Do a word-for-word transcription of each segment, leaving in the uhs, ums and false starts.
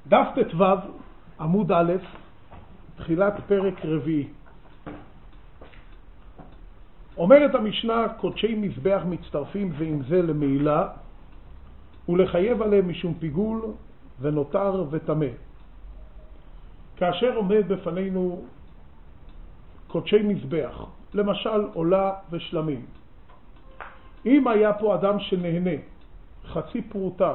דף ט"ו, עמוד א', תחילת פרק רביעי. אומרת המשנה, קודשי מזבח מצטרפים זה עם זה למעילה, ולחייב עליהם משום פיגול ונותר וטמא. כאשר עומד בפנינו קודשי מזבח, למשל עולה ושלמים, אם היה פה אדם שנהנה חצי פרוטה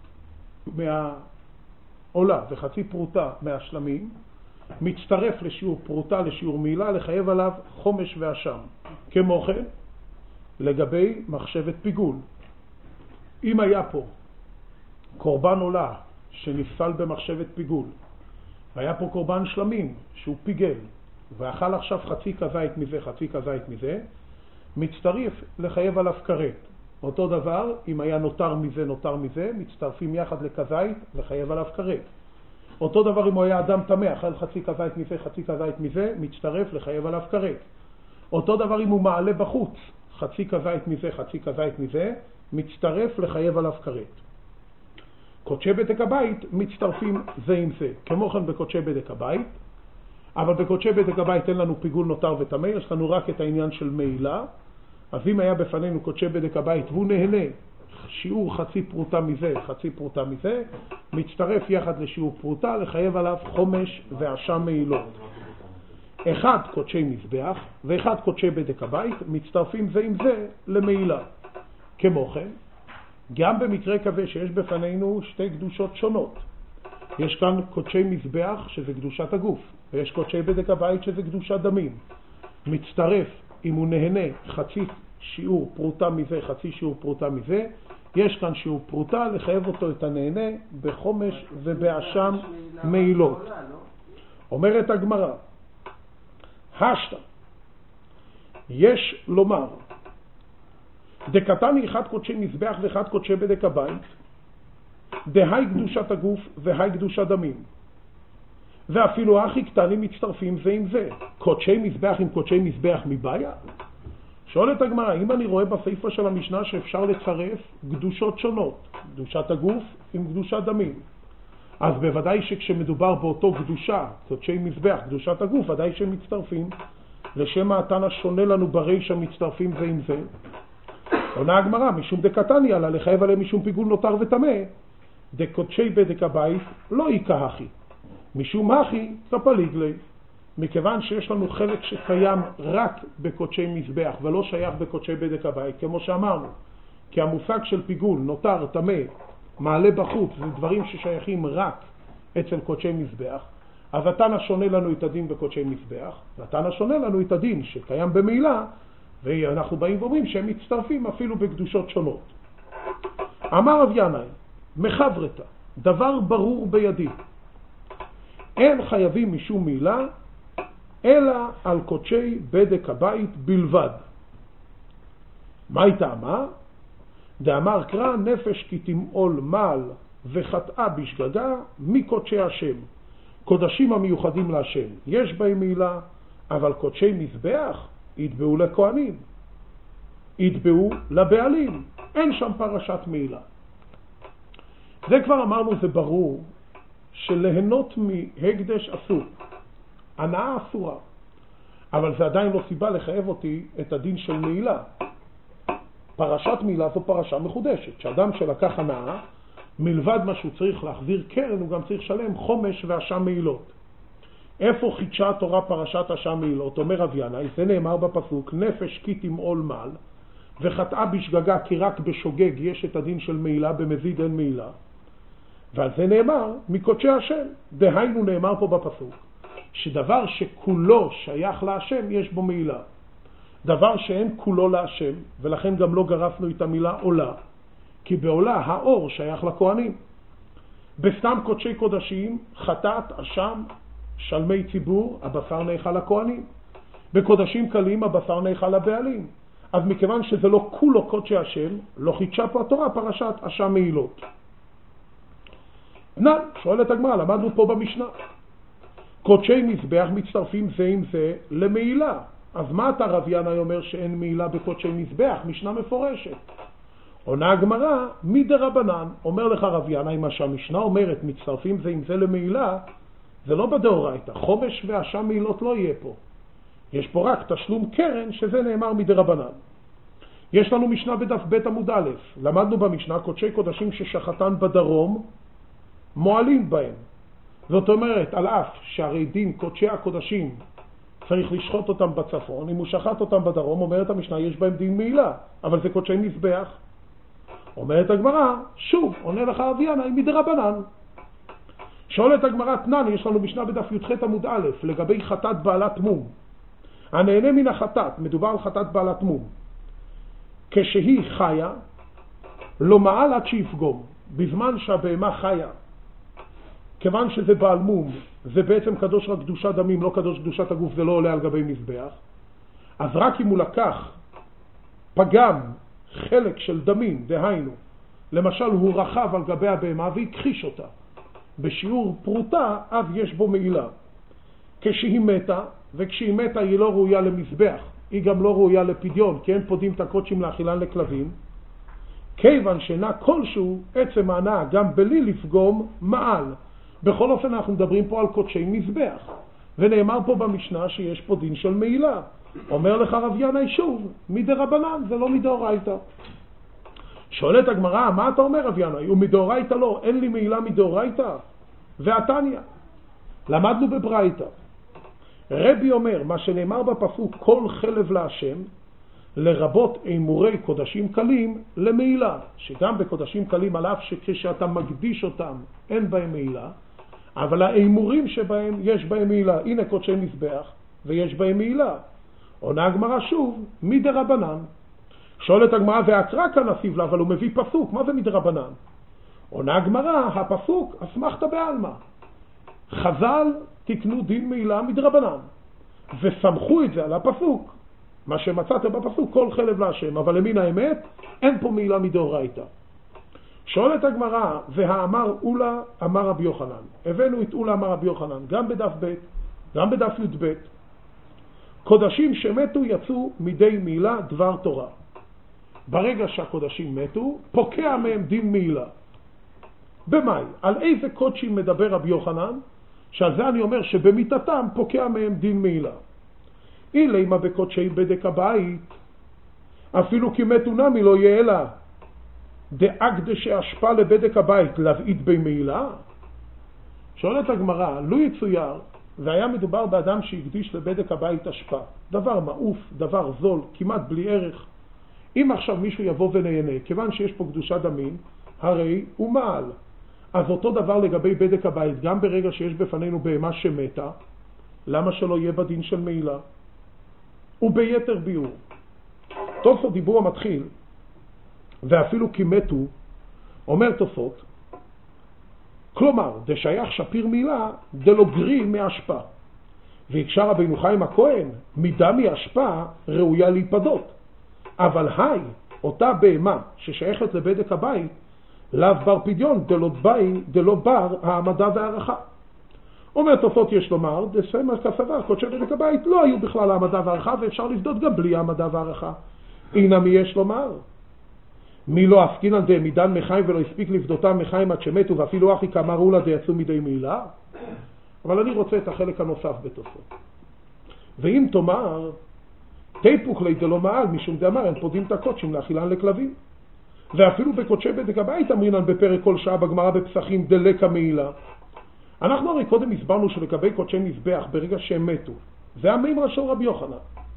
מהעולה וחצי פרוטה מהשלמים, מצטרף לשיעור פרוטה לשיעור מעילה, לחייב עליו חומש ואשם. כמו כן, לגבי מחשבת פיגול, אם היה פה קורבן עולה שנפסל במחשבת פיגול, והיה פה קורבן שלמים שהוא פיגל, ואכל עכשיו חצי כזית מזה, חצי כזית מזה, מצטרף לחייב עליו כרת. אותו דבר, אם היה נותר מזה, נותר מזה, מצטרפים יחד לכזית לחייב עליו כרת. אותו דבר, אם הוא היה אדם טמא, אכל חצי כזית מזה, חצי כזית מזה, מצטרף לחייב עליו כרת. אותו דבר, אם הוא מעלה בחוץ, חצי כזית מזה, חצי כזית מזה, מצטרף לחייב עליו כרת. קודשי בדק הבית מצטרפים זה עם זה. כמו כן בקודשי בדק הבית, אבל בקודשי בדק הבית אין לנו פיגול נותר וטמא, יש לנו רק את העניין של מעילה. אז אם היה בפנינו קודשי בדק הבית והוא נהנה שיעור חצי פרוטה מזה, חצי פרוטה מזה, מצטרף יחד לשיעור פרוטה, לחייב עליו חומש ואשם מעילות. אחד קודשי מזבח ואחד קודשי בדק הבית מצטרפים זה עם זה למעילה. כמו כן, גם במקרה כזה שיש בפנינו שתי קדושות שונות, יש כאן קודשי מזבח שזה קדושת הגוף, ויש קודשי בדק הבית שזה קדושת דמים. מצטרף, אם הוא נהנה חצי שיעור פרוטה מזה, חצי שיעור פרוטה מזה, יש כאן שיעור פרוטה, לחייב אותו את הנהנה בחומש ובאשם מעילות. אומרת הגמרא, השתא, יש לומר, דקתני אחד קודשי מזבח ואחד קודשי בדק הבית, דהי קדושת הגוף והי קדושת דמים, ואפילו אחי קטנים מצטרפים זה עם זה. קודשי מזבח עם קודשי מזבח מבעיה? שואלת הגמרא, אם אני רואה בסעיפה של המשנה שאפשר לצרף קדושות שונות, קדושת הגוף עם קדושת דמים, אז בוודאי שכשמדובר באותו קדושה, קודשי מזבח, קדושת הגוף, ודאי שהם מצטרפים. לשם התנא שונה לנו ברישא מצטרפים זה עם זה. עונה הגמרא, משום דקתני עלה לחייב עליהם משום פיגול נותר וטמא, דקודשי בדק הבית לא יקה הכי, משום הכי כפליגלי. מכיוון שיש לנו חלק שקיים רק בקודשי מזבח ולא שייך בקודשי בדק הבית, כמו שאמרנו, כי המושג של פיגול נותר, טמא, מעלה בחוץ, זה דברים ששייכים רק אצל קודשי מזבח, אז התנא שונה לנו את הדין בקודשי מזבח, והתנא שונה לנו את הדין שקיים במעילה, ואנחנו באים ואומרים שהם מצטרפים אפילו בקדושות שונות. אמר רב ינאי, מחברתא, דבר ברור בידי, אין חייבים משום מעילה, אלא על קודשי בדק הבית בלבד. מה היא טעמה? דאמר קרא נפש כי תמעול מעל וחטאה בשגגה מקודשי השם. קודשים המיוחדים להשם יש בהם מעילה, אבל קודשי מזבח יתבעו לכהנים, יתבעו לבעלים, אין שם פרשת מעילה. זה כבר אמרנו, זה ברור שליהנות מהקדש אסור, הנאה אסורה, אבל זה עדיין לא סיבה לחייב אותי את הדין של מעילה. פרשת מעילה זו פרשה מחודשת, שאדם שלקח הנאה, מלבד מה שהוא צריך להחזיר קרן, הוא גם צריך לשלם חומש ואשם מעילות. איפה חידשה התורה פרשת אשם מעילות? אומר רב ינאי, זה נאמר בפסוק, נפש כי תמעול מעל וחטאה בשגגה, כי רק בשוגג יש את הדין של מעילה, במזיד אין מעילה. ועל זה נאמר מקודשי השם. דהיינו, נאמר פה בפסוק שדבר שכולו שייך להשם יש בו מעילה. דבר שאין כולו להשם, ולכן גם לא גרפנו את המילה עולה, כי בעולה האור שייך לכהנים. בסתם קודשי קודשים, חטאת, אשם, שלמי ציבור, הבשר נאכל לכהנים. בקודשים קלים הבשר נאכל לבעלים. אז מכיוון שזה לא כולו קודשי השם, לא חידשה פה התורה פרשת אשם מעילות. נא, שואלת הגמרא, למדנו פה במשנה, קודשי מזבח מצטרפים זה עם זה למעילה. אז מה אתה רב ינאי אומר שאין מעילה בקודשי מזבח? משנה מפורשת. עונה הגמרא, מדרבנן, אומר לך רב ינאי, מה שהמשנה אומרת, מצטרפים זה עם זה למעילה, זה לא בדאורייתא, חומש ואשם מעילות לא יהיה פה. יש פה רק תשלום קרן, שזה נאמר מדרבנן. יש לנו משנה בדף ב' עמוד א', למדנו במשנה קודשי קודשים ששחטן בדרום, מועלים בהם. זאת אומרת, על אף שהרי דין קודשי הקודשים צריך לשחוט אותם בצפון, אם הוא שחט אותם בדרום, אומרת המשנה, יש בהם דין מעילה, אבל זה קודשי מזבח. אומרת הגמרא, שוב, עונה לך רב ינאי, מדרבנן. שואלת הגמרא תנן, יש לנו משנה בדף י"ח עמוד א', לגבי חטאת בעלת מום. הנהנה מן החטאת, מדובר על חטאת בעלת מום. כשהיא חיה, לא מעל עד שיפגום, בזמן שהבהמה חיה. כיוון שזה בעל מום, זה בעצם קדוש רק קדושת דמים, לא קדוש קדושת הגוף, זה לא עולה על גבי מזבח. אז רק אם הוא לקח פגם חלק של דמים, דהיינו, למשל הוא רחב על גבי הבהמה והכחיש אותה, בשיעור פרוטה, אז יש בו מעילה. כשהיא מתה, וכשהיא מתה היא לא ראויה למזבח, היא גם לא ראויה לפדיון, כי אין פודים את הקודשים לאכילן לכלבים, כיוון שנה כלשהו, עצם ההנאה גם בלי לפגום מעל. בכל אופן אנחנו מדברים פה על קודשי מזבח, ונאמר פה במשנה שיש פה דין של מעילה. אומר לך רב ינאי שוב, מדרבנן, זה לא מדאורייתא. שואלת הגמרא, מה אתה אומר רב ינאי? ומדאורייתא לא, אין לי מעילה מדאורייתא? והתניא, למדנו בברייתא. רבי אומר, מה שנאמר בפסוק, כל חלב להשם, לרבות אימורי קודשים קלים למעילה, שגם בקודשים קלים על אף שכשאתה מקדיש אותם אין בהם מעילה, אבל האימורים שבהם יש בהם מעילה. הנה קודשי מזבח ויש בהם מעילה. עונה הגמרא שוב, מדרבנן. שואלת הגמרא, והקרא כאן הסיב לה, אבל הוא מביא פסוק, מה זה מדרבנן? עונה הגמרא, הפסוק אסמכתא בעלמא. חז"ל תקנו דין מעילה מדרבנן, וסמכו את זה על הפסוק, מה שמצאתם בפסוק, כל חלב להשם, אבל למין האמת, אין פה מעילה מדאורייתא. שואלת הגמרא, והאמר אולה אמר רבי יוחנן. הבאנו את אולה אמר רבי יוחנן, גם בדף ב', גם בדף י"ב. קודשים שמתו יצאו מדי מעילה דבר תורה. ברגע שהקודשים מתו, פוקע מהם דין מעילה. במאי, על איזה קודשים מדבר רבי יוחנן? שעל זה אני אומר שבמיתתם פוקע מהם דין מעילה. אילימה בקודשי בדק הבית, אפילו כי מתו נמי לא יהיה לה דאקדשי אשפה לבדק הבית להבעית במעילה. שואלת הגמרא, לו יצויר והיה מדובר באדם שהקדיש לבדק הבית אשפה, דבר מעוף, דבר זול, כמעט בלי ערך, אם עכשיו מישהו יבוא ונהנה, כיוון שיש פה קדושת דמים, הרי הוא מעל. אז אותו דבר לגבי בדק הבית, גם ברגע שיש בפנינו בהמה שמתה, למה שלא יהיה בדין של מעילה? וביתר ביור. תוספות דיבור המתחיל, ואפילו כי מתו, אומר תוספות, כלומר, דשייך שפיר מילה, דלא גרי מהשפע. והקשר רבינו חיים הכהן, מידה מהשפע ראויה להיפדות. אבל היי, אותה בהמה ששייכת לבדק הבית, לאו בר פדיון, דלא, בי, דלא בר העמדה והערכה. אומר תוספות יש לומר, דסמא כסבר, קודשי בדק הבית לא היו בכלל העמדה והערכה, ואפשר לבדות גם בלי העמדה והערכה. הנה מי יש לומר? מי לא עסקין על דה מידן מחיים ולא הספיק לבדותם מחיים עד שמתו, ואפילו אחי כאמרו לה דיצאו מדי מעילה? אבל אני רוצה את החלק הנוסף בתוספות. ואם תאמר, תיפוך לי דלא מעל, משום דאמר, אין פודים את הקודשים לאכילן לכלבים. ואפילו בקודשי בדק הבית אמרינן בפרק כל שעה בגמרא בפסחים דלקה מעילה. אנחנו הרי קודם הסברנו שלגבי קודשי מזבח ברגע שהם מתו, זה המימרה של רבי יוחנן.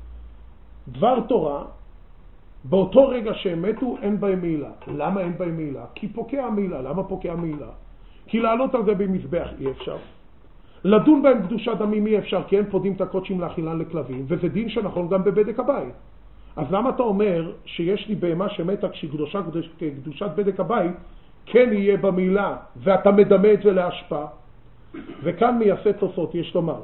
דבר תורה, באותו רגע שהם מתו אין בהם מעילה. למה אין בהם מעילה? כי פוקע מעילה. למה פוקע מעילה? כי לעלות על זה במזבח אי אפשר. לדון בהם קדושת דמים אי אפשר, כי אין פודים את הקודשים לאכילן לכלבים, וזה דין שנכון גם בבדק הבית. אז למה אתה אומר שיש לי בהמה שמתה כשקדושה קדושת בדק הבית כן יהיה במעילה, ואתה מדמה את זה להשפעה? וכאן מייסד תוספות יש לומר,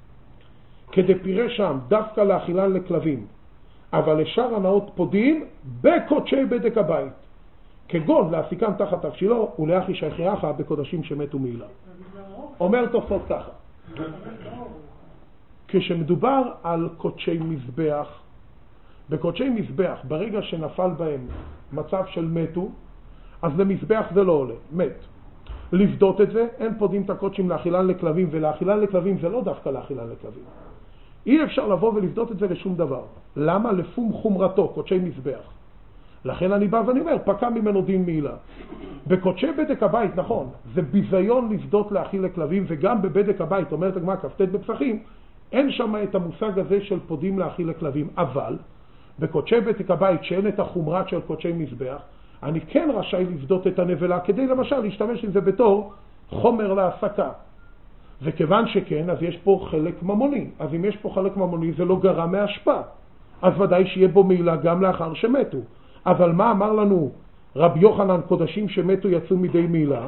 כדי פירה שם דווקא לאכילן לכלבים, אבל לשאר הנאות פודים בקודשי בדק הבית, כגון להפיקם תחת תבשילו ולאחי שייכיך בקודשים שמתו מעילה. אומר תוספות ככה, כשמדובר על קודשי מזבח, בקודשי מזבח, ברגע שנפל בהם מצב של מתו, אז למזבח זה לא עולה, מת. לבדות את זה, אין פודים את הקודשים לאכילן לכלבים, ולאכילן לכלבים זה לא דווקא לאכילן לכלבים. אי אפשר לבוא ולבדות את זה לשום דבר. למה? לפום חומרתו, קודשי מזבח. לכן אני בא ואני אומר, פקע ממנו דין מעילה. בקודשי בדק הבית, נכון, זה ביזיון לבדות להאכיל לכלבים, וגם בבדק הבית, אומרת הגמרא כ"ט בפסחים, אין שם את המושג הזה של פודים להאכיל לכלבים, אבל בקודשי בדק הבית שאין את החומרת של קודשי מזבח, אני כן רשאי לבדות את הנבלה כדי למשל להשתמש עם זה בתור חומר להסקה. וכיוון שכן, אז יש פה חלק ממוני. אז אם יש פה חלק ממוני זה לא גרם מהשפעה. אז ודאי שיהיה בו מעילה גם לאחר שמתו. אבל מה אמר לנו רבי יוחנן, קודשים שמתו יצאו מידי מעילה?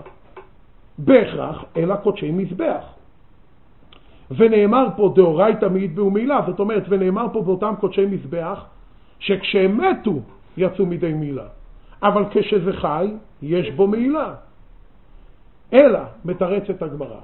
בהכרח אלא קודשי מזבח. ונאמר פה דאורייתא מיתבעו מעילה, זאת אומרת, ונאמר פה באותם קודשי מזבח שכשהם מתו יצאו מידי מעילה. אבל כשזה חי, יש בו מעילה. אלא, מתרצת הגמרא,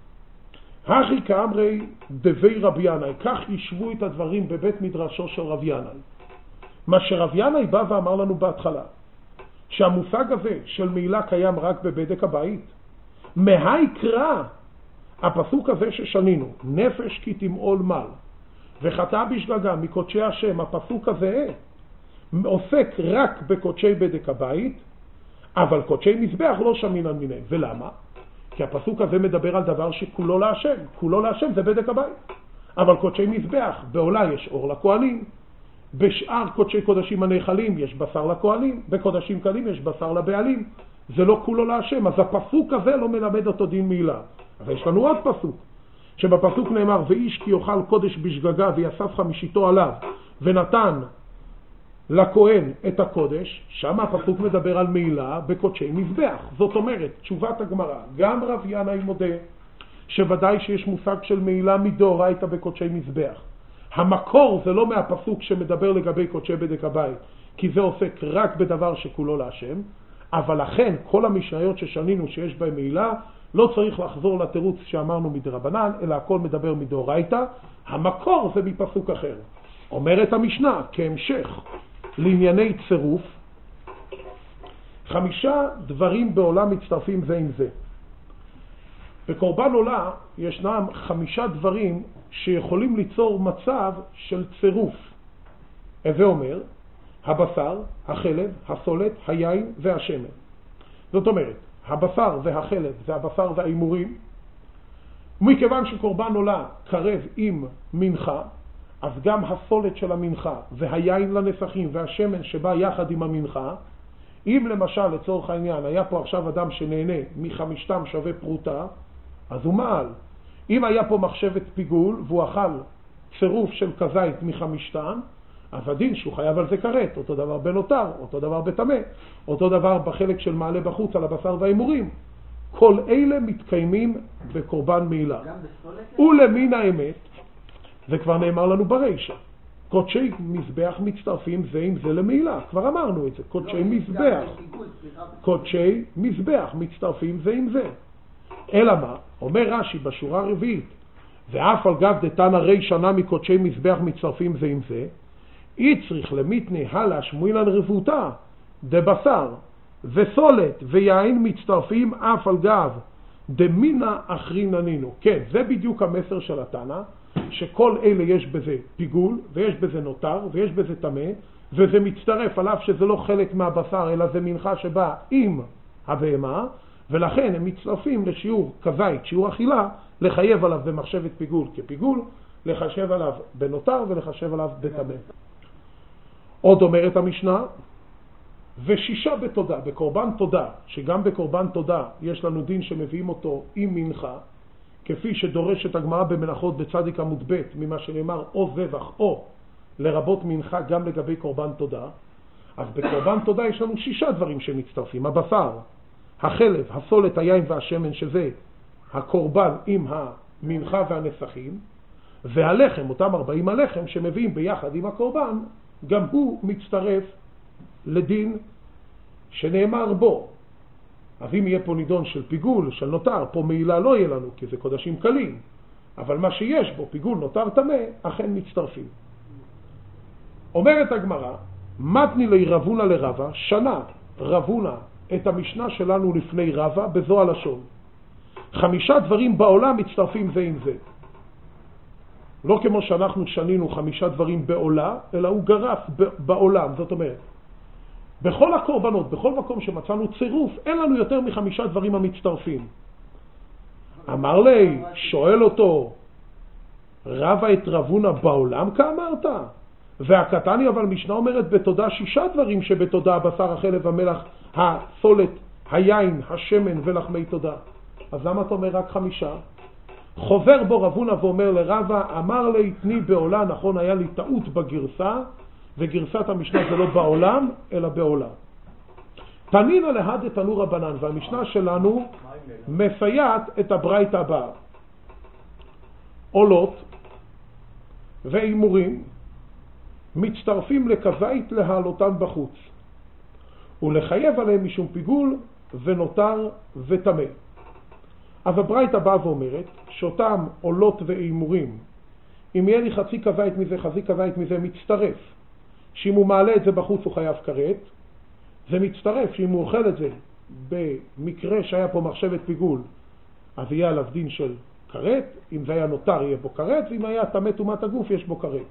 הכי כאמרי דבי רבי ינאי, כך ישבו את הדברים בבית מדרשו של רבי ינאי. מה שרבי ינאי בא ואמר לנו בהתחלה, שהמושג הזה של מעילה קיים רק בבדק הבית, מהי קרא הפסוק הזה ששנינו, נפש כי תמעול מל, וחטא בשגגה מקודשי השם, הפסוק הזה עוסק רק בקודשי בדק הבית, אבל קודשי מזבח לא שמינן מיניהם. ולמה? כי הפסוק הזה מדבר על דבר שכולו להשם, כולו להשם זה בדק הבית. אבל קודשי מזבח, בעולה יש אור לכהנים, בשאר קודשי קודשים הנאכלים יש בשר לכהנים, בקודשים קלים יש בשר לבעלים, זה לא כולו להשם. אז הפסוק הזה לא מלמד אותו דין מעילה. אבל יש לנו עוד פסוק, שבפסוק נאמר, ואיש כי יאכל קודש בשגגה ויאסף חמישיתו עליו, ונתן לכהן את הקודש, שם הפסוק מדבר על מעילה בקודשי מזבח. זאת אומרת, תשובת הגמרא, גם רב ינאי מודה שוודאי שיש מושג של מעילה מדאורייתא בקודשי מזבח. המקור זה לא מהפסוק שמדבר לגבי קודשי בדק הבית, כי זה עוסק רק בדבר שכולו להשם, אבל לכן כל המשניות ששנינו שיש בהם מעילה, לא צריך לחזור לתירוץ שאמרנו מדרבנן, אלא הכל מדבר מדאורייתא. המקור זה מפסוק אחר. אומרת המשנה כהמשך לענייני צירוף, חמישה דברים בעולם מצטרפים זה עם זה. בקורבן עולה ישנם חמישה דברים שיכולים ליצור מצב של צירוף. זה אומר, הבשר, החלב, הסולת, היין והשמן. זאת אומרת, הבשר והחלב זה הבשר והאימורים. מכיוון שקורבן עולה קרב עם מנחה, אז גם הסולת של המנחה והיין לנסחים והשמן שבא יחד עם המנחה, אם למשל לצורך העניין היה פה עכשיו אדם שנהנה מחמישתם שווה פרוטה, אז הוא מעל. אם היה פה מחשבת פיגול והוא אכל צירוף של כזית מחמישתם, אז הדין שהוא חייב על זה כרת, אותו דבר בנותר, אותו דבר בתמה, אותו דבר בחלק של מעלה בחוץ על הבשר והאימורים. כל אלה מתקיימים בקורבן מעילה. ולמין האמת, זה כבר נאמר לנו ברישה, קודשי מזבח מצטרפים זה עם זה למעילה, כבר אמרנו את זה, קודשי מזבח, קודשי מזבח מצטרפים זה עם זה. אלא מה? אומר רש"י בשורה הרביעית, ואף על גב דתנא רי שנה מקודשי מזבח מצטרפים זה עם זה, אי צריך למיתני הלאה שמואלן רבותה דבשר וסולת ויין מצטרפים אף על גב דמינה אחרין ענינו. כן, זה בדיוק המסר של התנא, שכל אלה יש בזה פיגול ויש בזה נותר ויש בזה טמא, וזה מצטרף על אף שזה לא חלק מהבשר אלא זה מנחה שבא עם הבהמה, ולכן הם מצטרפים לשיעור כזית, שיעור אכילה, לחייב עליו במחשבת פיגול כפיגול, לחשב עליו בנותר ולחשב עליו בטמא. עוד אומרת המשנה, ושישה בתודה, בקורבן תודה, שגם בקורבן תודה יש לנו דין שמביאים אותו עם מנחה, כפי שדורשת הגמרא במנחות בצדיק עמוד ב' ממה שנאמר או זבח או לרבות מנחה גם לגבי קורבן תודה. אז בקורבן תודה יש לנו שישה דברים שמצטרפים, הבשר, החלב, הסולת, היין והשמן, שזה הקורבן עם המנחה והנסחים, והלחם, אותם ארבעים הלחם שמביאים ביחד עם הקורבן, גם הוא מצטרף לדין שנאמר בו. אז אם יהיה פה נידון של פיגול, של נותר, פה מעילה לא יהיה לנו, כי זה קודשים קלים. אבל מה שיש בו, פיגול, נותר, טמא, אכן מצטרפים. אומרת הגמרא, מתני לי רבונה לרבה, שנה רבונה את המשנה שלנו לפני רבה בזו הלשון. חמישה דברים בעולם מצטרפים זה עם זה. לא כמו שאנחנו שנינו חמישה דברים בעולה, אלא הוא גרף בעולם. זאת אומרת, בכל הקורבנות, בכל מקום שמצאנו צירוף, אין לנו יותר מחמישה דברים המצטרפים. אמר לי, שואל אותו, רבה את רבונה בעולם כאמרת? והקטני אבל משנה אומרת בתודה שישה דברים שבתודה, הבשר, החלב, המלח, הסולת, היין, השמן ולחמי תודה. אז למה אתה אומר רק חמישה? חובר בו רבונה ואומר לרבה, אמר לי תני בעולה, נכון היה לי טעות בגרסה, וגרסת המשנה זה לא בעולם, אלא בעולם. תנינה להד תנו רבנן, והמשנה שלנו מסייעת את הברית הבאה. עולות ואימורים מצטרפים לכזית להעלותן בחוץ, ולחייב עליהם משום פיגול ונותר וטמא. אז הברית הבאה ואומרת שאותם עולות ואימורים, אם יהיה לי חצי כזית מזה, חצי כזית מזה, מצטרף. שאם הוא מעלה את זה בחוץ הוא חייב כרת, זה מצטרף שאם הוא אוכל את זה במקרה שהיה פה מחשבת פיגול, אז יהיה עליו דין של כרת, אם זה היה נותר יהיה בו כרת, ואם היה טמא טומאת הגוף יש בו כרת.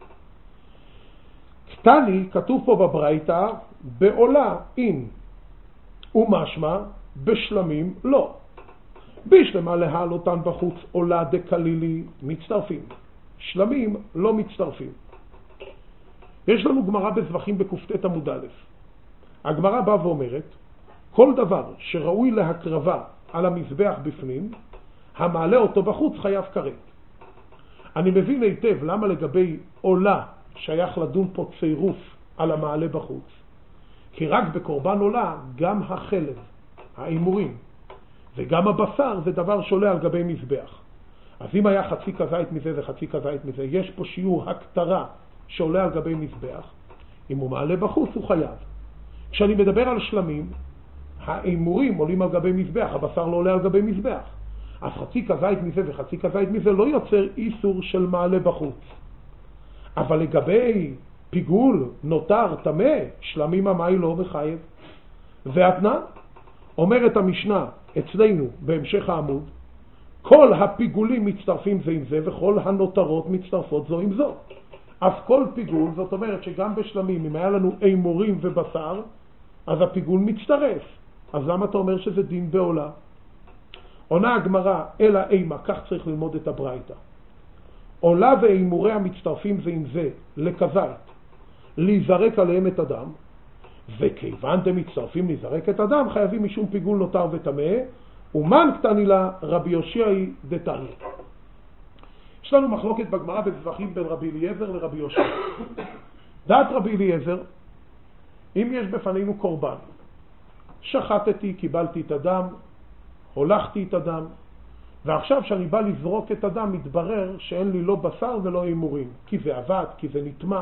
קטני, כתוב פה בברייתא, בעולה אין, ומשמע בשלמים לא. בשלמה להעלותן בחוץ עולה דקלילי מצטרפים, שלמים לא מצטרפים. יש לנו גמרא בזבחים בקופטת עמוד א'. הגמרא באה ואומרת, כל דבר שראוי להקרבה על המזבח בפנים, המעלה אותו בחוץ חייב כרת. אני מבין היטב למה לגבי עולה שייך לדון פה צירוף על המעלה בחוץ. כי רק בקורבן עולה גם החלב, האימורים, וגם הבשר זה דבר שעולה על גבי מזבח. אז אם היה חצי כזית מזה וחצי כזית מזה, יש פה שיעור הקטרה שעולה על גבי מזבח. אם הוא מעלה בחוץ הוא חייב. כשאני מדבר על שלמים, האימורים עולים על גבי מזבח, הבשר לא עולה על גבי מזבח. אז חצי כזית מזה וחצי כזית מזה לא יוצר איסור של מעלה בחוץ. אבל לגבי פיגול, נותר, טמא, שלמים המאי לא מחייב. והתנא, אומרת המשנה אצלנו בהמשך העמוד, כל הפיגולים מצטרפים זה עם זה וכל הנותרות מצטרפות זו עם זו. אז כל פיגול, זאת אומרת שגם בשלמים, אם היה לנו אימורים ובשר, אז הפיגול מצטרף. אז למה אתה אומר שזה דין בעולה? עונה הגמרא, אלא אימה, כך צריך ללמוד את הברייתא. עולה ואימורי המצטרפים זה עם זה, לכזית, להיזרק עליהם את הדם, וכיוון דם מצטרפים להיזרק את הדם, חייבים משום פיגול נותר וטמא, ומן קטני לה רבי יושעי דתניא. יש לנו מחלוקת בגמרא בזבחים בין רבי אליעזר לרבי יושע. דעת רבי אליעזר, אם יש בפנינו קורבן, שחטתי, קיבלתי את הדם, הולכתי את הדם, ועכשיו שאני בא לזרוק את הדם, מתברר שאין לי לא בשר ולא אימורים, כי זה עבד, כי זה נטמע,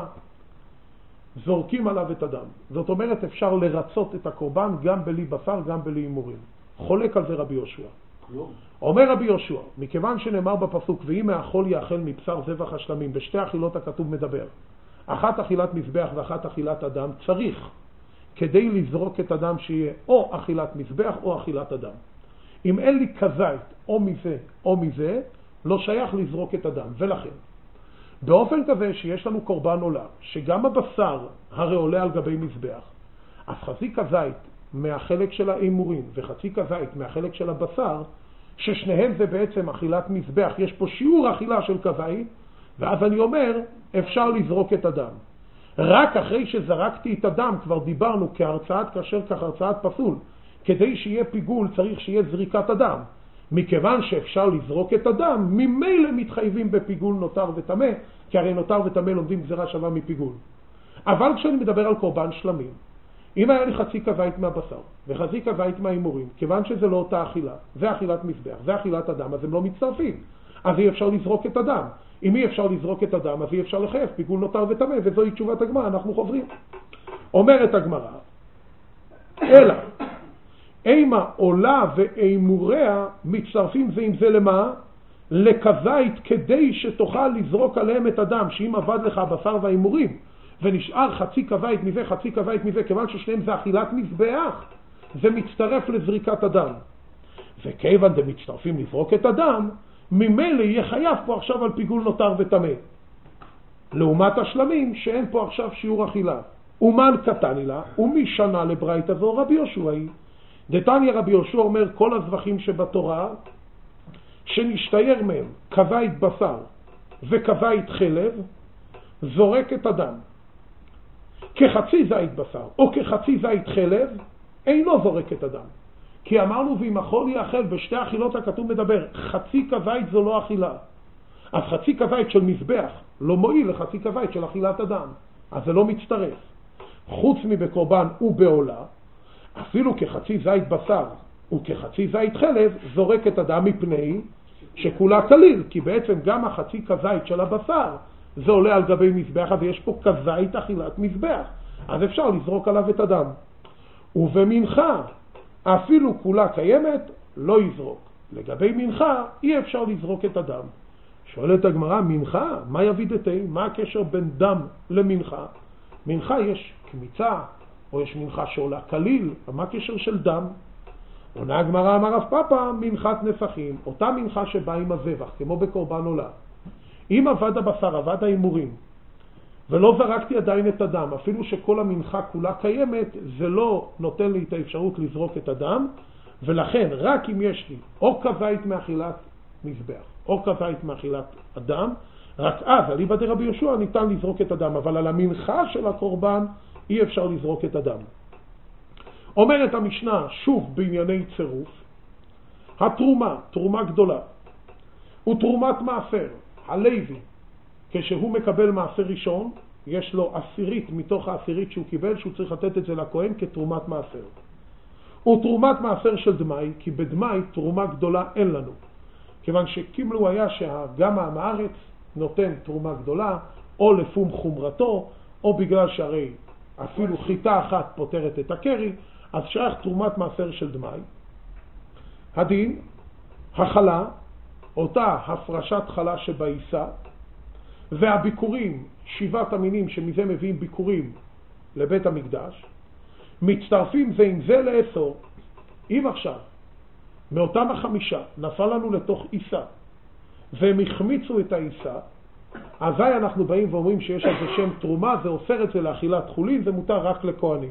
זורקים עליו את הדם. זאת אומרת, אפשר לרצות את הקורבן גם בלי בשר, גם בלי אימורים. חולק על זה רבי יהושע. אומר רבי יהושע, מכיוון שנאמר בפסוק, ואם האכול יאכל מבשר זבח השלמים, בשתי אכילות הכתוב מדבר, אחת אכילת מזבח ואחת אכילת אדם, צריך כדי לזרוק את הדם שיהיה או אכילת מזבח או אכילת אדם. אם אין לי כזית או מזה או מזה, לא שייך לזרוק את הדם. ולכן, באופן כזה שיש לנו קורבן עולה, שגם הבשר הרי עולה על גבי מזבח, אז חצי כזית מהחלק של האימורים וחצי כזית מהחלק של הבשר, ששניהם זה בעצם אכילת מזבח, יש פה שיעור אכילה של כזית, ואז אני אומר, אפשר לזרוק את הדם. רק אחרי שזרקתי את הדם, כבר דיברנו כהרצאת כאשר כך הרצאת פסול, כדי שיהיה פיגול צריך שיהיה זריקת הדם. מכיוון שאפשר לזרוק את הדם, ממילא מתחייבים בפיגול נותר וטמא, כי הרי נותר וטמא לומדים גזירה שווה מפיגול. אבל כשאני מדבר על קורבן שלמים, אם היה לי חצי כזית מהבשר וחצי כזית מהאימורים, כיוון שזה לא אותה אכילה, זה אכילת מזבח, זה אכילת אדם, אז הם לא מצטרפים. אז אי אפשר לזרוק את הדם. אם אי אפשר לזרוק את הדם, אז אי אפשר לחייב פיגול נותר וטמא, וזוהי תשובת הגמרא, אנחנו חוזרים. אומרת הגמרא, אלא אימה עולה ואימוריה מצטרפים זה עם זה למה? לכזית, כדי שתוכל לזרוק עליהם את הדם, שאם עבד לך הבשר והאימורים ונשאר חצי כבית מזה, חצי כבית מזה, כיוון ששניהם זה אכילת מזבח, זה מצטרף לזריקת הדם. וכיוון זה מצטרפים לזרוק את הדם, ממילא יהיה חייב פה עכשיו על פיגול נותר וטמא. לעומת השלמים שאין פה עכשיו שיעור אכילה. ומן קטני לה, ומי שנה לברית הזו רבי יהושע היא. דתניא רבי יהושע אומר כל הזבחים שבתורה, שנשתייר מהם כבית בשר וכבית חלב, זורק את הדם. כחצי זית בשר או כחצי זית חלב, אינו זורק את הדם. כי אמרנו ואם אכול יאכל, בשתי אכילות הכתוב מדבר, חצי כבית זו לא אכילה. אז חצי כבית של מזבח לא מועיל לחצי כבית של אכילת אדם. אז זה לא מצטרף. חוץ מבקורבן ובעולה, אפילו כחצי זית בשר וכחצי זית חלב, זורק את הדם מפני שכולה כליל. כי בעצם גם החצי כזית של הבשר, זה עולה על גבי מזבח, אז יש פה כזית אכילת מזבח. אז אפשר לזרוק עליו את הדם. ובמנחה, אפילו כולה קיימת, לא יזרוק. לגבי מנחה, אי אפשר לזרוק את הדם. שואלת הגמרא, מנחה? מה יבידתי? מה הקשר בין דם למנחה? מנחה יש קמיצה, או יש מנחה שעולה כליל, מה הקשר של דם? עונה הגמרא, אמר רב פאפא, מנחת נפחים, אותה מנחה שבאה עם הזבח, כמו בקורבן עולה. אם עבד הבשר, עבד האימורים, ולא זרקתי עדיין את הדם, אפילו שכל המנחה כולה קיימת, זה לא נותן לי את האפשרות לזרוק את הדם, ולכן רק אם יש לי או כבית מאכילת מזבח, או כבית מאכילת אדם, רק אז, על איבא דרבי יהושע, ניתן לזרוק את הדם, אבל על המנחה של הקורבן אי אפשר לזרוק את הדם. אומרת המשנה, שוב בענייני צירוף, התרומה, תרומה גדולה, ותרומת מעשר, הלוי, כשהוא מקבל מעשר ראשון, יש לו עשירית מתוך העשירית שהוא קיבל, שהוא צריך לתת את זה לכהן כתרומת מעשר. ותרומת מעשר של דמי, כי בדמי תרומה גדולה אין לנו. כיוון שקימלו היה שגם העם הארץ נותן תרומה גדולה, או לפום חומרתו, או בגלל שהרי אפילו חיטה אחת פותרת את הקרי, אז שייך תרומת מעשר של דמי. הדין, החלה, אותה הפרשת חלה שבעיסה, והביקורים, שבעת המינים שמזה מביאים ביקורים לבית המקדש, מצטרפים זה עם זה לאסור. אם עכשיו, מאותם החמישה, נפל לנו לתוך עיסה, והם החמיצו את העיסה, אזי אנחנו באים ואומרים שיש על זה שם תרומה, זה אוסר את זה לאכילת חולין, זה מותר רק לכהנים.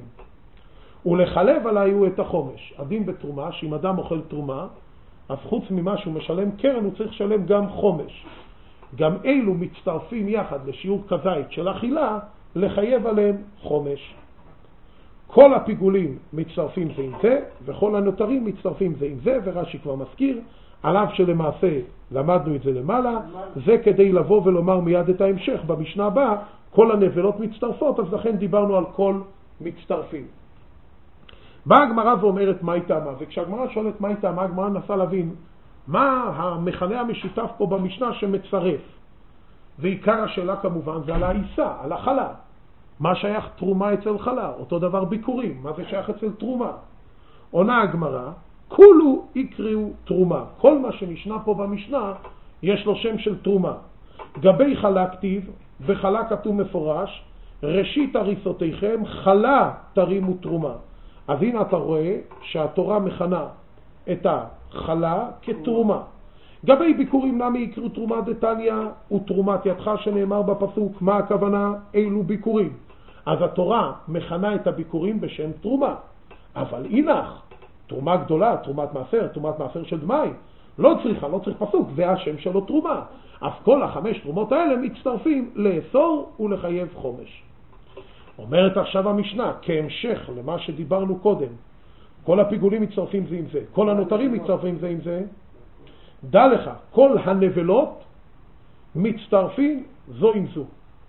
ולחלב עליי הוא את החומש. הדין בתרומה, שאם אדם אוכל תרומה, אז חוץ ממה שהוא משלם קרן, הוא צריך לשלם גם חומש. גם אלו מצטרפים יחד לשיעור כזית של אכילה, לחייב עליהם חומש. כל הפיגולים מצטרפים זה עם זה, וכל הנותרים מצטרפים זה עם זה, ורש"י כבר מזכיר, עליו שלמעשה למדנו את זה למעלה, זה כדי לבוא ולומר מיד את ההמשך. במשנה הבאה, כל הנבלות מצטרפות, אז לכן דיברנו על כל מצטרפים. באה הגמרא ואומרת מה היא טעמה, וכשהגמרא שואלת מה היא טעמה, הגמרא נסה להבין מה המכנה המשותף פה במשנה שמצרף. ועיקר השאלה כמובן זה על העיסה, על החלה. מה שייך תרומה אצל חלה? אותו דבר ביקורים, מה זה שייך אצל תרומה? עונה הגמרא, כולו יקראו תרומה. כל מה שנשנה פה במשנה יש לו שם של תרומה. גבי חלה כתיב, בחלה כתוב מפורש, ראשית הריסותיכם חלה תרימו תרומה. אז הנה אתה רואה שהתורה מכנה את החלה כתרומה. גבי ביקורים נמי יקראו תרומה דתניא ותרומת ידך שנאמר בפסוק. מה הכוונה? אילו ביקורים. אז התורה מכנה את הביקורים בשם תרומה. אבל אינך, תרומה גדולה, תרומת מעשר, תרומת מעשר של דמי, לא צריכה, לא צריך פסוק, זה השם שלו תרומה. אז כל החמש תרומות האלה מצטרפים לאסור ולחייב חומש. אומרת עכשיו המשנה, כהמשך למה שדיברנו קודם, כל הפיגולים מצטרפים זה עם זה, כל הנותרים מצטרפים זה עם זה, דע לך, כל הנבלות מצטרפים זו עם זו.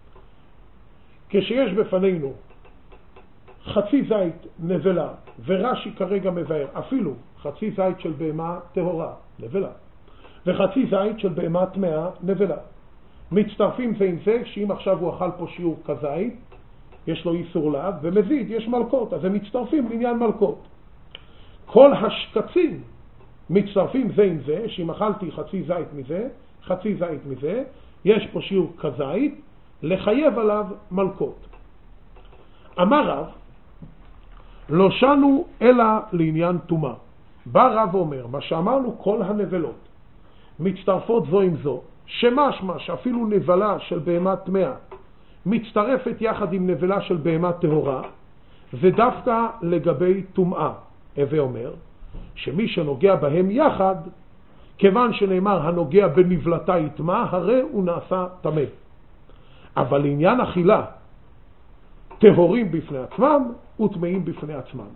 כשיש בפנינו חצי זית נבלה, ורש"י כרגע מבאר, אפילו חצי זית של בהמה טהורה, נבלה, וחצי זית של בהמה טמאה, נבלה, מצטרפים זה עם זה, שאם עכשיו הוא אכל פה שיעור כזית, יש לו איסור לאו, ומזיד יש מלכות, אז הם מצטרפים לעניין מלכות. כל השקצים מצטרפים זה עם זה, שאם אכלתי חצי זית מזה, חצי זית מזה, יש פה שיעור כזית, לחייב עליו מלכות. אמר רב, לא שנו אלא לעניין טומאה. בא רב ואומר, מה שאמרנו, כל הנבלות מצטרפות זו עם זו, שמשמע שאפילו נבלה של בהמה טמאה מצטרפת יחד עם נבלה של בהמה טהורה, זה דווקא לגבי טומאה. הווה אומר שמי שנוגע בהם יחד, כיוון שנאמר הנוגע בנבלתה יטמא, הרי הוא נעשה טמא. אבל לעניין אכילה, טהורים בפני עצמם וטמאים בפני עצמם.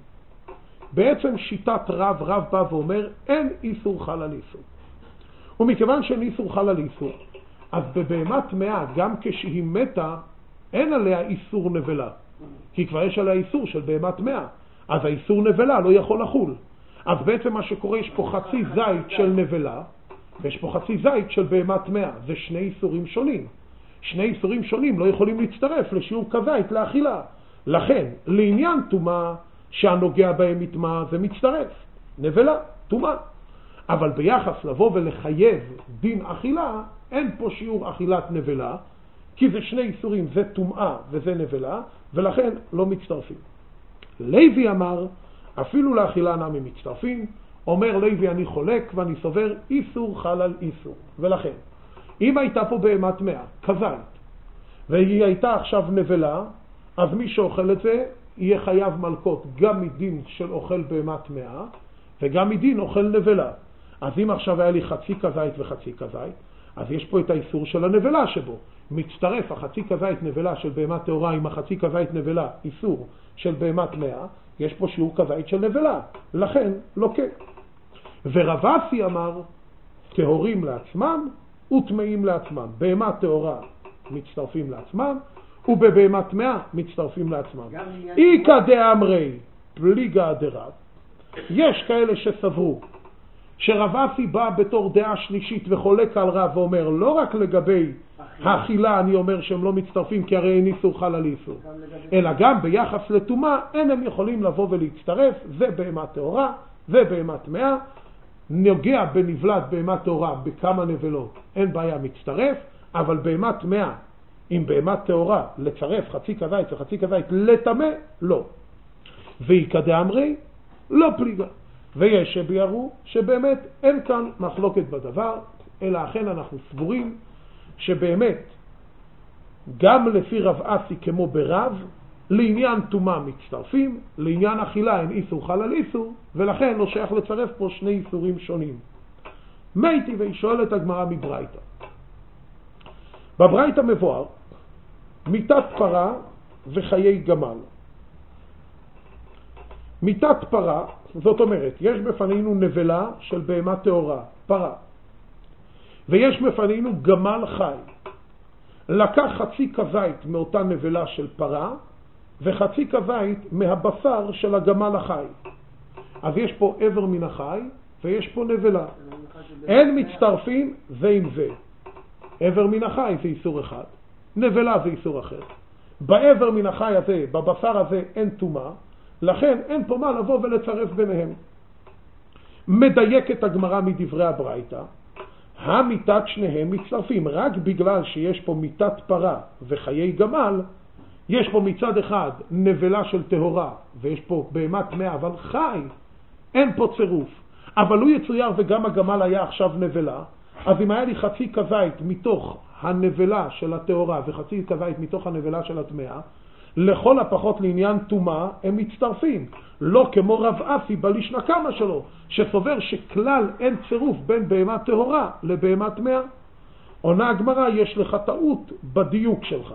בעצם שיטת רב, רב בא ואומר, אין איסור חל על איסור. ומכיוון שאין איסור חל על איסור, אז בבהמה טמאה, גם כשהיא מתה, אין עליה איסור נבלה. כי כבר יש עליה איסור של בהמה טמאה. אז האיסור נבלה לא יכול לחול. אז בעצם מה שקורה, יש פה חצי זית של נבלה, ויש פה חצי זית של בהמה טמאה. זה שני איסורים שונים. שני איסורים שונים לא יכולים להצטרף לשיעור כזית לאכילה. לכן, לעניין טומאה, שהנוגע בהם יטמא, זה מצטרף. נבלה, טומאה. אבל ביחס לבוא ולחייב דין אכילה, אין פה שיעור אכילת נבלה, כי זה שני איסורים, זה טומאה וזה נבלה, ולכן לא מצטרפים. לוי אמר, אפילו לאכילה נמי מצטרפים. אומר לוי, אני חולק ואני סובר איסור חל על איסור. ולכן, אם הייתה פה בהמה טמאה, כזית, והיא הייתה עכשיו נבלה, אז מי שאוכל את זה יהיה חייב מלקות גם מדין של אוכל בהמה טמאה, וגם מדין אוכל נבלה. אז אם עכשיו היה לי חצי כזית וחצי כזית, אז יש פה את האיסור של הנבלה שבו. מצטרף החצי כזית נבלה של בהמה טהורה עם החצי כזית נבלה, איסור של בהמה טמאה, יש פה שיעור כזית של נבלה. לכן, לוקה. ורב אסי אמר, טהורים לעצמם וטמאים לעצמם. בהמה טהורה מצטרפים לעצמם, ובבהמה טמאה מצטרפים לעצמם. איקא דאמרי פליגא דרב. יש כאלה שסברו שרב אסי בא בתור דעה שלישית וחולק על רב ואומר, לא רק לגבי האכילה אני אומר שהם לא מצטרפים כי הרי אין איסור חל על איסור, אלא גם ביחס לטומאה אין הם יכולים לבוא ולהצטרף. זה בהמה טהורה, זה בהמה טמאה, נוגע בנבלת בהמה טהורה בכמה נבלות, אין בעיה מצטרף, אבל בהמה טמאה עם בהמה טהורה לצרף חצי כזית וחצי כזית לטמא, לא. ואיקא דאמרי לא פליגא. ויש שביארו שבאמת אין כאן מחלוקת בדבר, אלא אכן אנחנו סבורים שבאמת גם לפי רב אסי כמו ברב, לעניין טומאה מצטרפים, לעניין אכילה אין איסור חל על איסור, ולכן לא שייך לצרף פה שני איסורים שונים. מייטי, והיא שואלת הגמרא מברייתא. בברייתא מבואר מיתת פרה וחיי גמל. מיתת פרה, זאת אומרת, יש בפנינו נבלה של בהמה טהורה, פרה, ויש בפנינו גמל חי. לקח חצי כזית מאותה נבלה של פרה, וחצי כזית מהבשר של הגמל החי. אז יש פה עבר מן החי, ויש פה נבלה. אין מצטרפים זה עם זה. עבר מן החי זה איסור אחד, נבלה זה איסור אחר. בעבר מן החי הזה, בבשר הזה אין טומאה, לכן אין פה מה לבוא ולצרף ביניהם. מדייקת הגמרא מדברי הברייתא, המיתת שניהם מצטרפים, רק בגלל שיש פה מיתת פרה וחיי גמל, יש פה מצד אחד נבלה של טהורה, ויש פה בהמה טמאה, אבל חי, אין פה צירוף. אבל הוא יצויר וגם הגמל היה עכשיו נבלה, אז אם היה לי חצי כזית מתוך הנבלה של הטהורה וחצי כזית מתוך הנבלה של הטמאה, לכל הפחות לעניין טומאה הם מצטרפים. לא כמו רב אסי בלישנא קמא שלו, שסובר שכלל אין צירוף בין בהמה טהורה לבהמה טמאה. עונה הגמרא, יש לך טעות בדיוק שלך.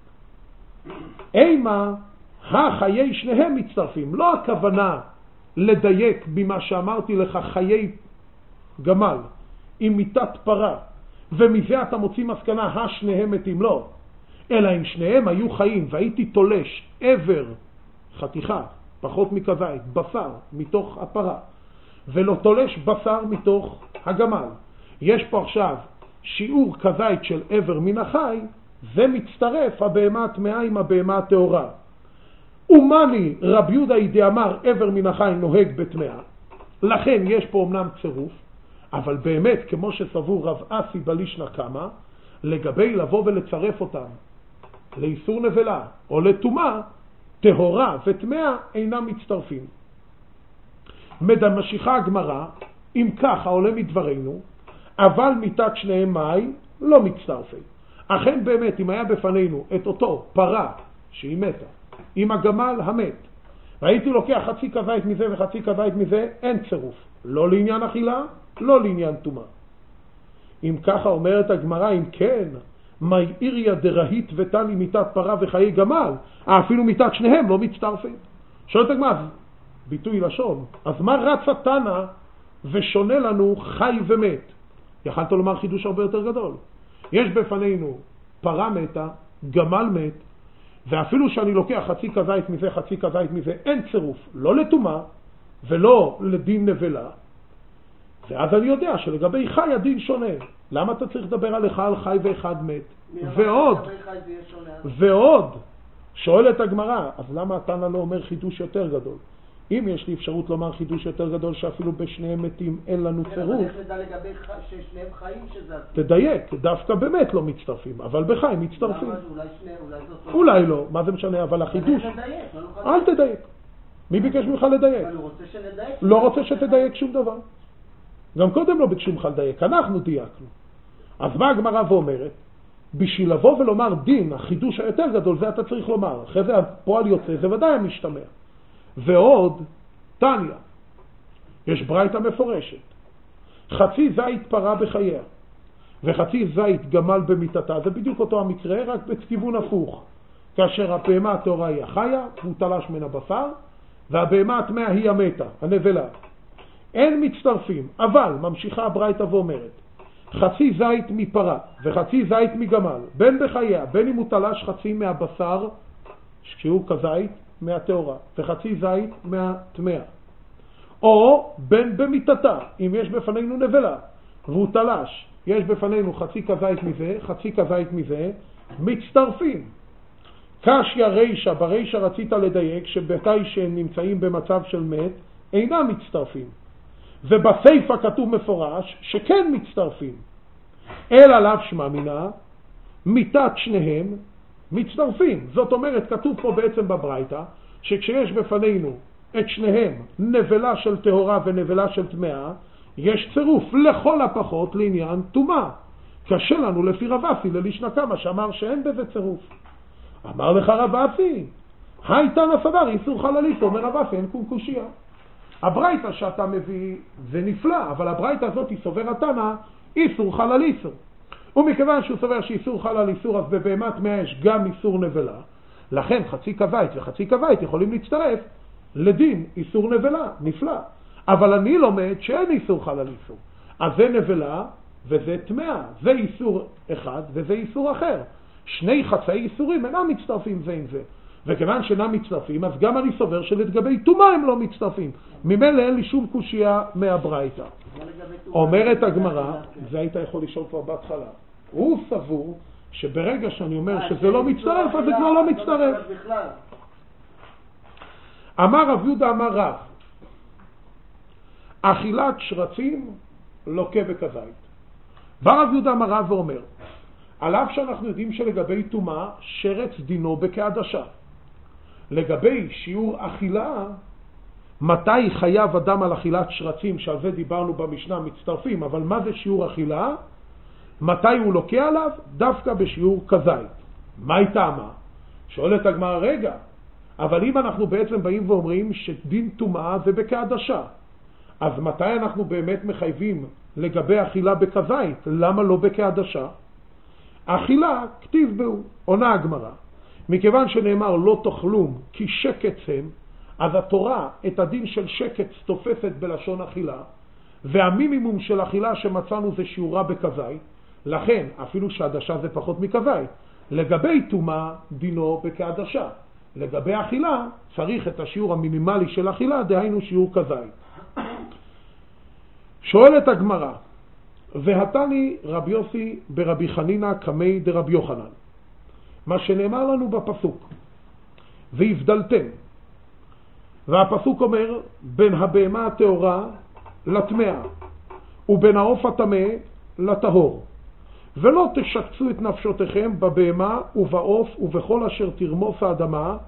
אימה, החיי שניהם מצטרפים. לא הכוונה לדייק במה שאמרתי לך חיי גמל עם מיתת פרה, ומזה אתה מוציא מסקנה השניהם מתים, לא. אלא אם שניהם היו חיים והייתי תולש עבר, חתיכה, פחות מכזית, בשר מתוך הפרה, ולא תולש בשר מתוך הגמל. יש פה עכשיו שיעור כזית של עבר מן החי, זה מצטרף הבהמה הטמאה עם הבהמה הטהורה. ומני רב יהודה ידי אמר עבר מן החי נוהג בטמאה, לכן יש פה אמנם צירוף, אבל באמת כמו שסבור רב אסי בלישנא קמא, לגבי לבוא ולצרף אותם לאיסור נבלה או לטומאה, טהורה וטמאה אינם מצטרפים. משיכה הגמרא, אם ככה עולה מדברנו, אבל מיתת שניהם מאי לא מצטרפים. אכן באמת, אם היה בפנינו את אותו פרה שהיא מתה, עם הגמל המת, והייתי לוקח חצי כזית מזה וחצי כזית מזה, אין צירוף. לא לעניין אכילה, לא לעניין טומאה. אם ככה אומרת הגמרא, אם כן, מי עיריה דרהית ותני מיתת פרה וחיי גמל, אפילו מיתת שניהם לא מצטרפים. שואלת הגמרא, ביטוי לשון, אז מה רצה תנא ושונה לנו חי ומת? יכלת לומר חידוש הרבה יותר גדול. יש בפנינו פרה מתה, גמל מת, ואפילו שאני לוקח חצי כזית מזה, חצי כזית מזה, אין צירוף, לא לטומאה ולא לדין נבלה. ואז אני יודע שלגבי חי הדין שונה. למה אתה צריך לדבר על אחד חי ואחד מת? ועוד, ועוד, שואלת הגמרא, אז למה התנא לא אומר חידוש יותר גדול? אם יש לי אפשרות לומר חידוש יותר גדול שאפילו בשניהם מתים אין לנו צירוף, איך נדע לגבי ששניהם חיים שזה... תדייק, דווקא באמת לא מצטרפים, אבל בחיים מצטרפים. אולי שניהם, אולי זאת... אולי לא, מה זה משנה, אבל החידוש... אל תדייק. מי ביקש ממך לדייק? אבל הוא רוצה שנדייק. לא רוצה שתדייק שום דבר. גם קודם לא ביקשו ממך לדייק, אנחנו דייקנו. אז מה הגמרא ואומרת? בשביל לבוא ולומר דין, החידוש היותר גדול, זה אתה צריך לומר. אחרי זה הפועל יוצא, זה ודאי המשתמע. ועוד, תניא, יש ברייתא מפורשת. חצי זית פרה בחייה, וחצי זית גמל במיתתה, זה בדיוק אותו המקרה, רק בכיוון הפוך. כאשר הבהמה הטהורה היא החיה, הוא תלש מן הבשר, והבהמה הטמאה היא המתה, הנבלה. אין מצטרפים, אבל ממשיכה הברייתא ואומרת, חצי זית מפרה וחצי זית מגמל, בין בחייה, בין אם הוא תלש חצי מהבשר, שהוא כזית, מהטהורה, וחצי זית מהטמאה. או בין במיתתה, אם יש בפנינו נבלה, והוא תלש, יש בפנינו חצי כזית מזה, חצי כזית מזה, מצטרפים. קשיא רישא, ברישא רצית לדייק, שבתי שהם נמצאים במצב של מת, אינם מצטרפים. ובסייפה כתוב מפורש, שכן מצטרפים. אלא לאו שמע מינה, מיתת שניהם, מצטרפים. זאת אומרת, כתוב פה בעצם בברייתא, שכשיש בפנינו את שניהם, נבלה של טהורה ונבלה של טמאה, יש צירוף לכל הפחות לעניין טומאה. קשה לנו לפי רב אסי ללישנא קמא שאמר שאין בזה צירוף. אמר לך רב אסי, היי תנא סבר איסור חלליס, אומר רב אסי, אין קום קושיה. הברייתא שאתה מביא זה נפלא, אבל הברייתא הזאת היא סובר התנא איסור חלליסור. ומכיוון שהוא סובר שאיסור חלל איסור, אז בבהמה טמאה יש גם איסור נבלה, לכן חצי כזית וחצי כזית יכולים להצטרף לדין איסור נבלה, נפלא. אבל אני לומד שאין איסור חלל איסור. אז זה נבלה וזה טמאה, זה איסור אחד וזה איסור אחר. שני חצאי איסורים אינם מצטרפים זה עם זה. וכיוון שאינם מצטרפים, אז גם אני סובר שלגבי טומאה הם לא מצטרפים. ממילא אין לי שום קושיה מהברייתא. אומרת הגמרא, זה היית יכול לשאול כבר בהתחלה. הוא סבור שברגע שאני אומר שזה לא מצטרף, אז זה כבר לא מצטרף. אמר רב יהודה אמר רב, אכילת שרצים לוקה בכזית. בא רב יהודה אמר רב ואומר, על אף שאנחנו יודעים שלגבי טומאה שרץ דינו בכעדשה. לגבי שיעור אכילה, מתי חייב אדם על אכילת שרצים, שעל זה דיברנו במשנה מצטרפים, אבל מה זה שיעור אכילה? מתי הוא לוקה עליו? דווקא בשיעור כזית. מה היא טעמה? שואלת הגמרא, רגע, אבל אם אנחנו בעצם באים ואומרים שדין טומאה זה בכעדשה, אז מתי אנחנו באמת מחייבים לגבי אכילה בכזית? למה לא בכעדשה? אכילה כתיב בו, עונה הגמרא. מכיוון שנאמר לא תאכלום כי שקץ הם, אז התורה את הדין של שקץ תופסת בלשון אכילה, והמינימום של אכילה שמצאנו זה שיעורה בכזית, לכן אפילו שעדשה זה פחות מכזית. לגבי טומאה דינו בכעדשה. לגבי אכילה צריך את השיעור המינימלי של אכילה, דהיינו שיעור כזית. שואלת הגמרא, והתני רבי יוסי ברבי חנינא קמי דרבי יוחנן. מה שנאמר לנו בפסוק, והבדלתם. והפסוק אומר, בין הבהמה הטהורה לטמאה, ובין העוף הטמא לטהור. ולא תשקצו את נפשותיכם בבהמה ובעוף ובכל אשר תרמוס האדמה,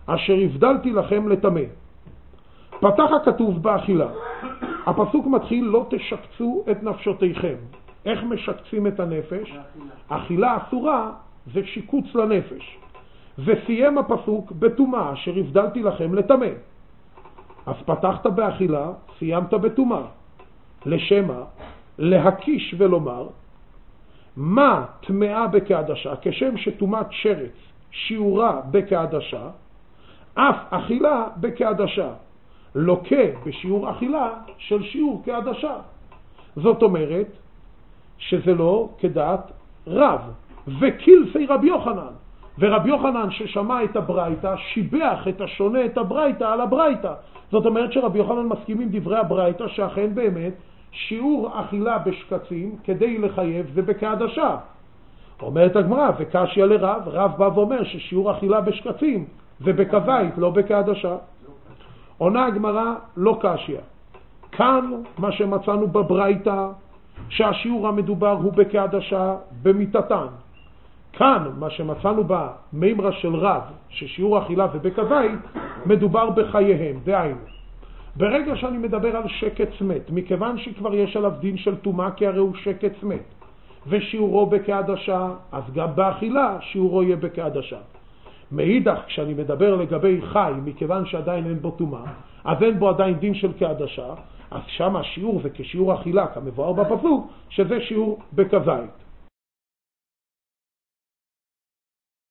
אשר הבדלתי לכם לטמא. פתח הכתוב באכילה. הפסוק מתחיל לא תשקצו את נפשותיכם. איך משקצים את הנפש? אכילה אסורה זה שיקוץ לנפש. וסיים הפסוק בטומאה אשר הבדלתי לכם לטמא. אז פתחת באכילה, סיימת בטומאה. לשמה, להקיש ולומר, מה טמאה בקדשה, כשם שטומאת שרץ שיעורה בקדשה, אף אכילה בקדשה, לוקה בשיעור אכילה של שיעור קדשה. זאת אומרת שזה לא כדעת רב, וקילפי רבי יוחנן. ורבי יוחנן ששמע את הברייתא, שיבח את השונה את הברייתא על הברייתא. זאת אומרת שרבי יוחנן מסכים עם דברי הברייתא שאכן באמת שיעור אכילה בשקצים כדי לחייב זה בקדשה. אומרת הגמרא, וקשיא לרב, רב בא ואומר ששיעור אכילה בשקצים זה בכבית, לא בקדשה. עונה הגמרא, לא קשיא. כאן מה שמצאנו בברייתא, שהשיעור המדובר הוא בקדשה במיתתן. כאן מה שמצאנו במימרה של רב, ששיעור אכילה ובכבית, מדובר בחייהם, דהיינו. ברגע שאני מדבר על שקץ מת, מכיוון שכבר יש עליו דין של טומאה, כי הרי הוא שקץ מת, ושיעורו בקדשה, אז גם באכילה שיעורו יהיה בקדשה. מאידך, כשאני מדבר לגבי חי, מכיוון שעדיין אין בו טומאה, אז אין בו עדיין דין של קדשה, אז שם השיעור זה כשיעור אכילה, כמבואר בפסוק, שזה שיעור בכבית.